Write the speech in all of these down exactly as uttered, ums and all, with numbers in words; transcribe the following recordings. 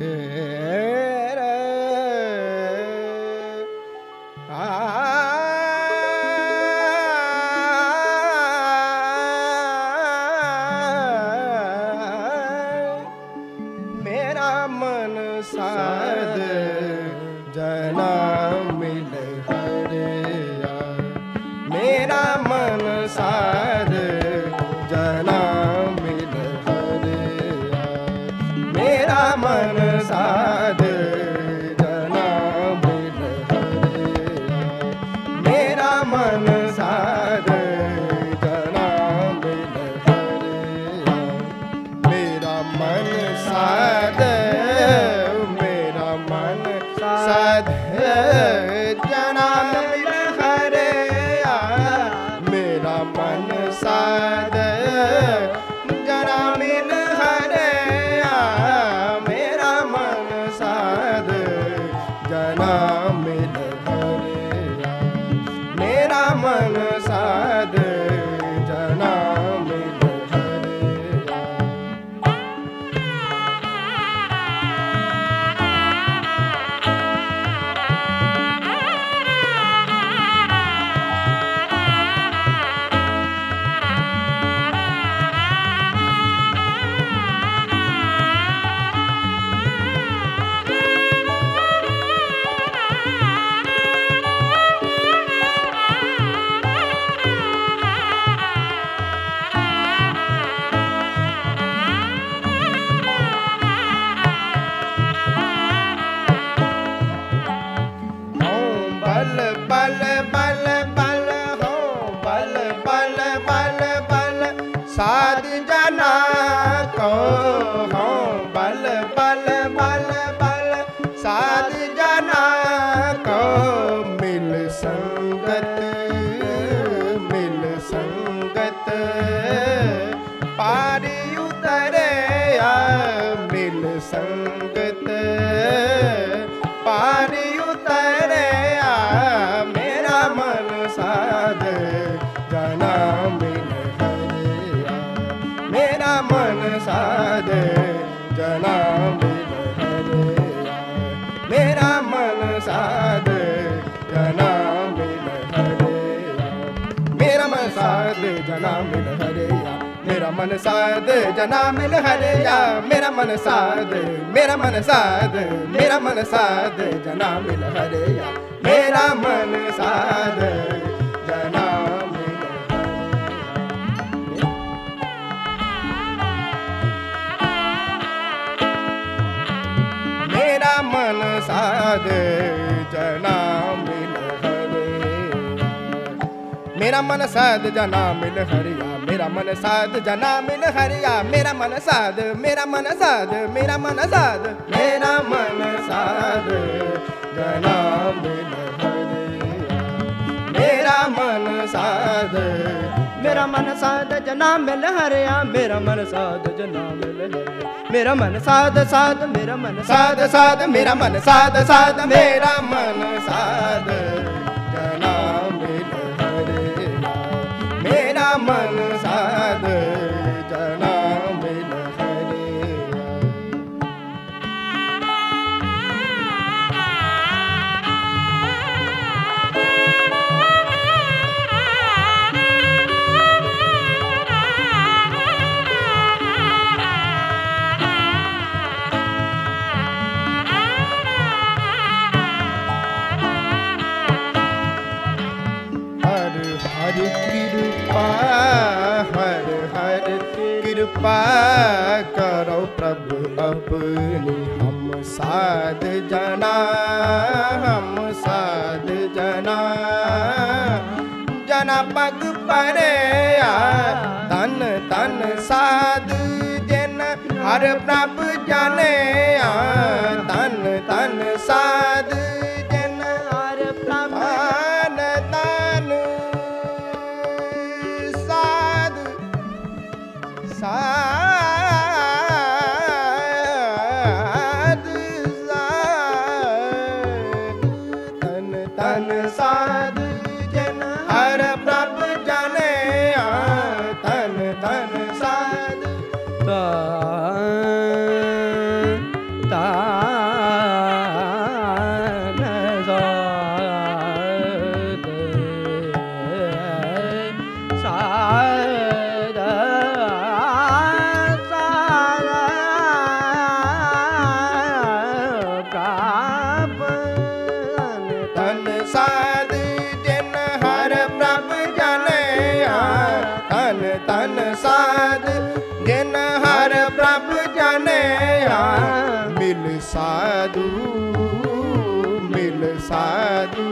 मेरा मन साध जना मिल हरिया, मेरा मन साध जना मिल हरिया, मेरा मन साध जना मिल हरिया, मेरा मन साध जना मिल हरिया, मेरा मन साध मेरा मन साध जना मिल हरिया, मेरा मन साध जना मिल हरिया, मेरा मन साध जना मिल हरिया, मेरा मन साध जना मिल हरिया। बल बल बल बल हो बल बल बल बल साध जना को हो बल बल बल बल साध जना को मिल संगत मिल संगत पारी उतरे या मिल संगत पारी उतरे मेरा मन साध जना मिल हरिया, मेरा मन साध जना मिल हरिया, मेरा मन साध जना मिल हरिया, मेरा मन साध जना मिल हरिया, मेरा मन साध जना मिल हरिया, मेरा मन साध मेरा मन साध मेरा मन साध जना मिल हरिया, मेरा मन साध जना मिल हरिया, मेरा मन साध जना मिल हरिया, मेरा मन साध जना मिल हरिया, मेरा मन साध जना मिल हरिया, मेरा मन साध मेरा मन साध मेरा मन साध मेरा मन साध जना मिल हरिया, मेरा मन साध मेरा मन साध जना मिल हरिया, मेरा मन साध जना मिल हरिया, मेरा मन साध साध मेरा मन साध साध मेरा मन साध साध मेरा मन साध जना मिल हरिया, मेरा मन साध जना मिल हरिया। हर हर कृपा हर हर कृपा करो प्रभु अपनी, हम साध जना हम साध जना जना पग परे तन तन साध जन हर प्रभु जाने तन तन साध जन हर प्रभु तन साध साध तन तन साध जन हर प्रभु जाने तन तन साध साधु मिल साधु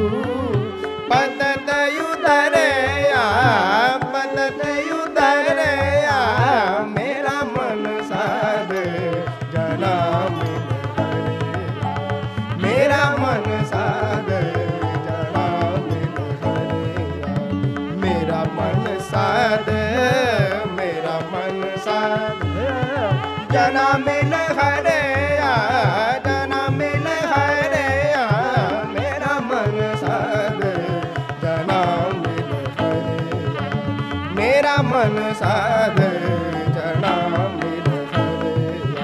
पतत उदरया पतत उदरया मेरा मन साध जना मिल हरिया मेरा मन साध जना मिल हरिया मेरा मन साध मेरा मन साध जना मिल हरिया जना मिल हरिया मेरा मन साध जना मिल हरिया मेरा मन साध जना मिल हरिया।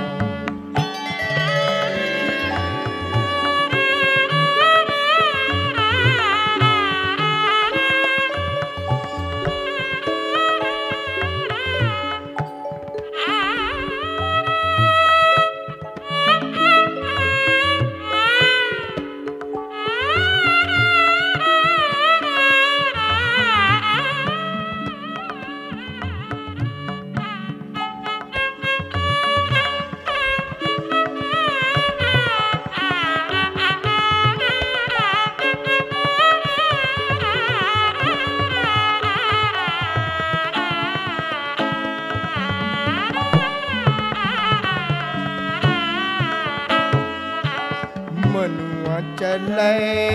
मनुआ चले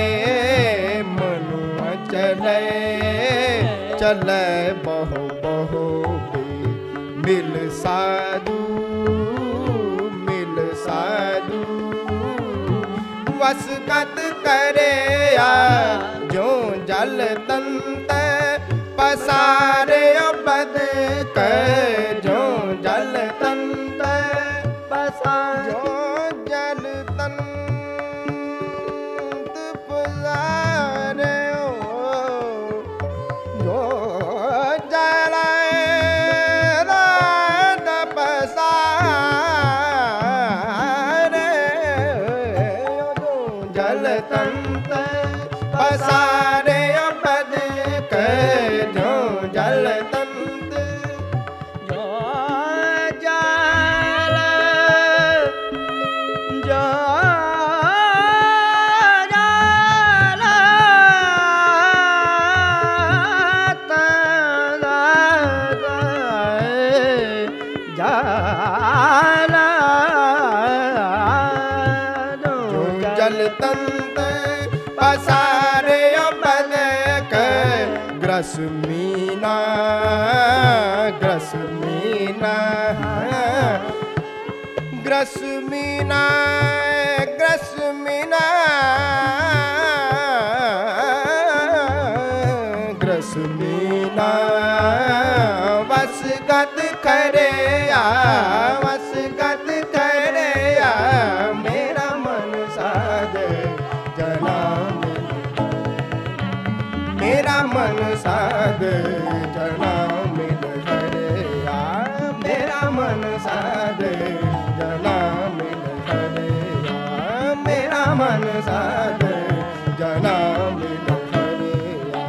मनुआ चले चले बहु बहु मिल साधु मिल साधु वसगत करे आ जो जल तंत पसारे बद कर जो जल तंत पसार जो जल तंत पसारे पद कर जो जल तंत जो जल जो जल जल जल तंत पसारे पद कर ग्रस मीना ग्रस मीना ग्रस मीना ग्रस मीना ग्रस मीना वसगत करे आ वसगत करे आ मेरा मन साध जना मेरा मन साध जना मिल हरिया मेरा मन साध जना मिल हरिया मेरा मन साध जना मिल हरिया।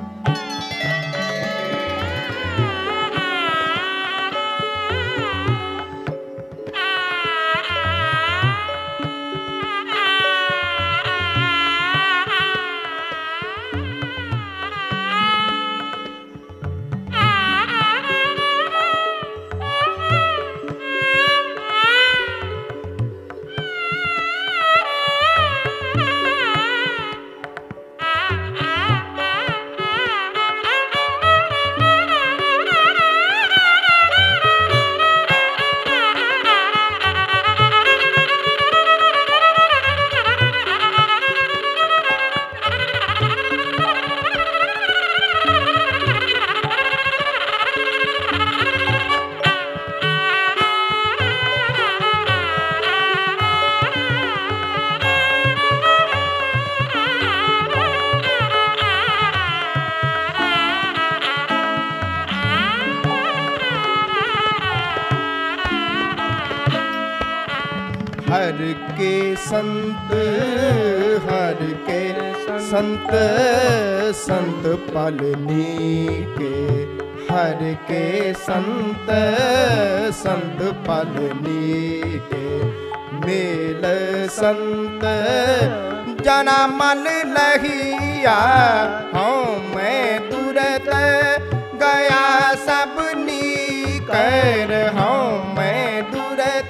हर के संत हर के संत संत पालनी के हर के संत संत पालनी के मेल संत जना मल लहिया, हाँ मैं दूरत गया सबनी कर, हाँ मैं दूरत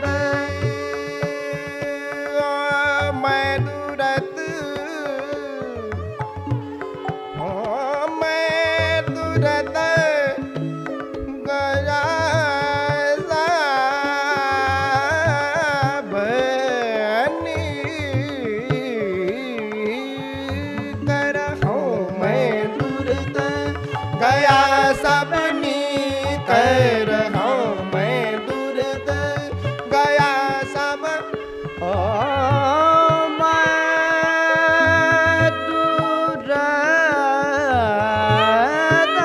मैं दूरत हाँ मैं दूरत गया गया सबनी कर, हाँ मैं दूरत गया सब ओ मैं दूरत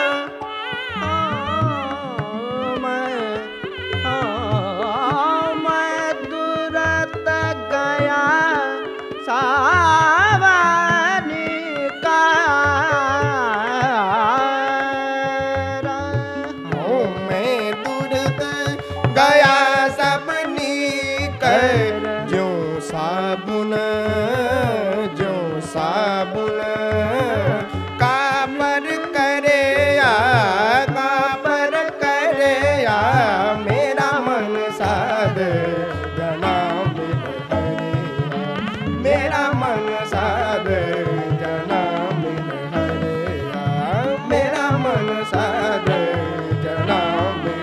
मैं मैं दूरत गया सबनी का गया सबनी कर, जो साबुन जो साबुन कापर करे या कापर करे या, मेरा मन साध जना मिल हरिया, मेरा मन साध जना मिल हरिया, मेरा मन साध जना मिल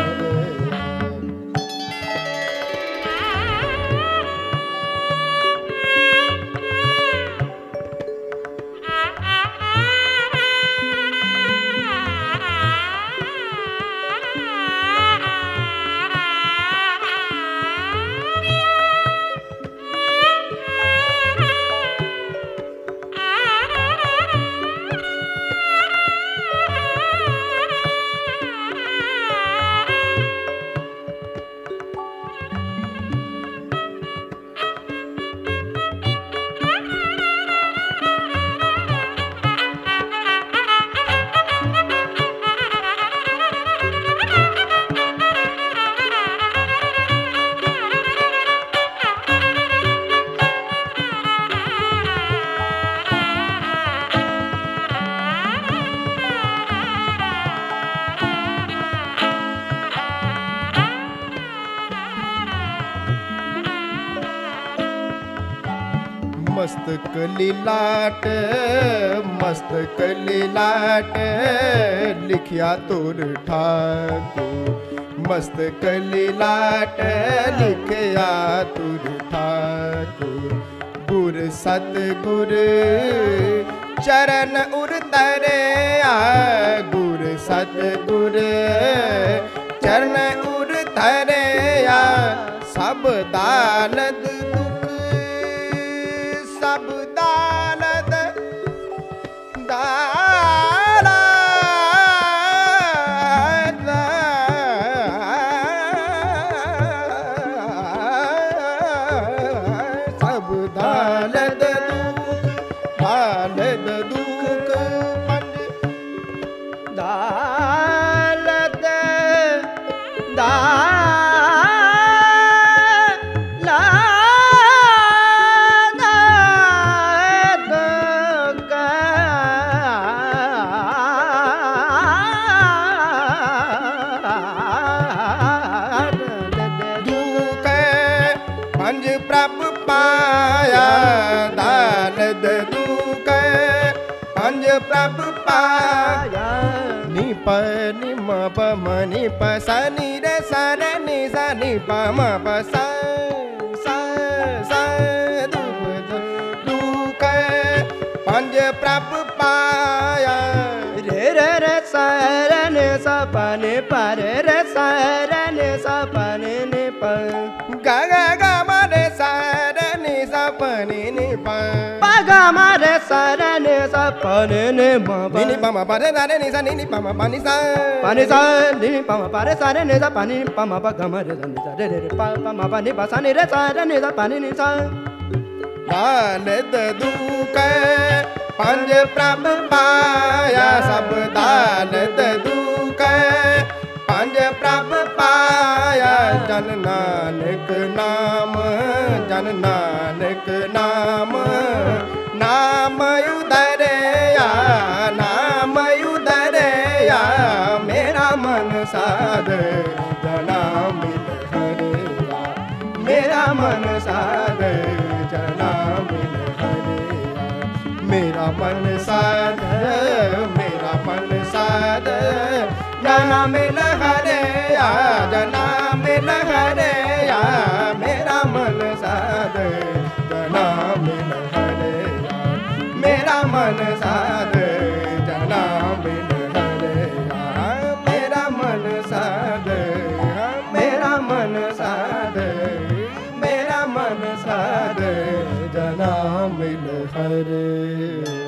मस्तक लीलाट मस्तक लीलाट लिखिया तुर ठाकुर, मस्तक लीलाट लिखिया तुर ठाकुर, गुर सतगुर चरण उतरे आ, गुर सतगुर चरण उतरे आ, सब दालद सब दालद दालद सब दालद दालद दुख पंज दालद दालद प्रभ पाया दालद दुख पंज प्रभ पाया, नि प नि म प म नि प स नि रे स रे नि स नि प म प स स स दुख दुख पंज प्रभ पाया, रे रे रे स रे नि स प नि प रे रे स रे नि स प नि नि प ग ग ग म रे स रे नि स प नि नि प प ग म रे स रे नि स प नि नि म प नि प म प रे स रे नि स नि नि प म प नि स प नि स नि प म प रे स रे नि स प नि प म प ग म रे स नि स रे रे प प म प नि प स नि रे स रे नि स प नि नि स दालद दुख पंज प्रभ पाया, सब दालद दुख पंज प्रभ पाया, आया जन नानक नाम, जन नानक नाम, नाम उदरया, नाम उदरया, मेरा मन साध जना मिल हरिया, मेरा मन साध जना मिल हरिया, मेरा मन साध, मेरा मन साध जना मिल हरिया, जना मिल हरिया, मेरा मन साध जना मिल हरिया, मेरा मन साध जना मिल हरिया, मेरा मन साध, मेरा मन साध, मेरा मन साध जना मिल हरिया।